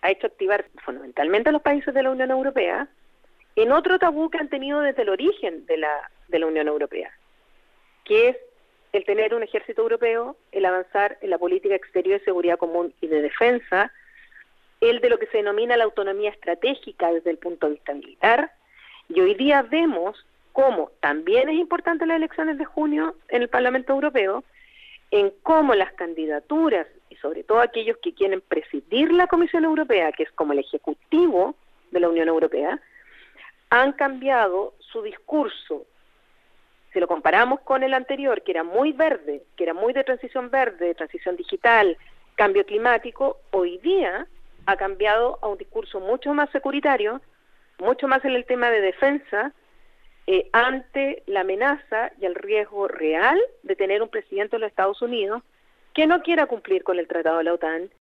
ha hecho activar fundamentalmente a los países de la Unión Europea en otro tabú que han tenido desde el origen de la Unión Europea, que es el tener un ejército europeo, el avanzar en la política exterior de seguridad común y de defensa, el de lo que se denomina la autonomía estratégica desde el punto de vista militar, y hoy día vemos cómo también es importante las elecciones de junio en el Parlamento Europeo, en cómo las candidaturas, y sobre todo aquellos que quieren presidir la Comisión Europea, que es como el ejecutivo de la Unión Europea, han cambiado su discurso. Si lo comparamos con el anterior, que era muy verde, que era muy de transición verde, de transición digital, cambio climático, hoy día ha cambiado a un discurso mucho más securitario, mucho más en el tema de defensa, ante la amenaza y el riesgo real de tener un presidente de los Estados Unidos que no quiera cumplir con el Tratado de la OTAN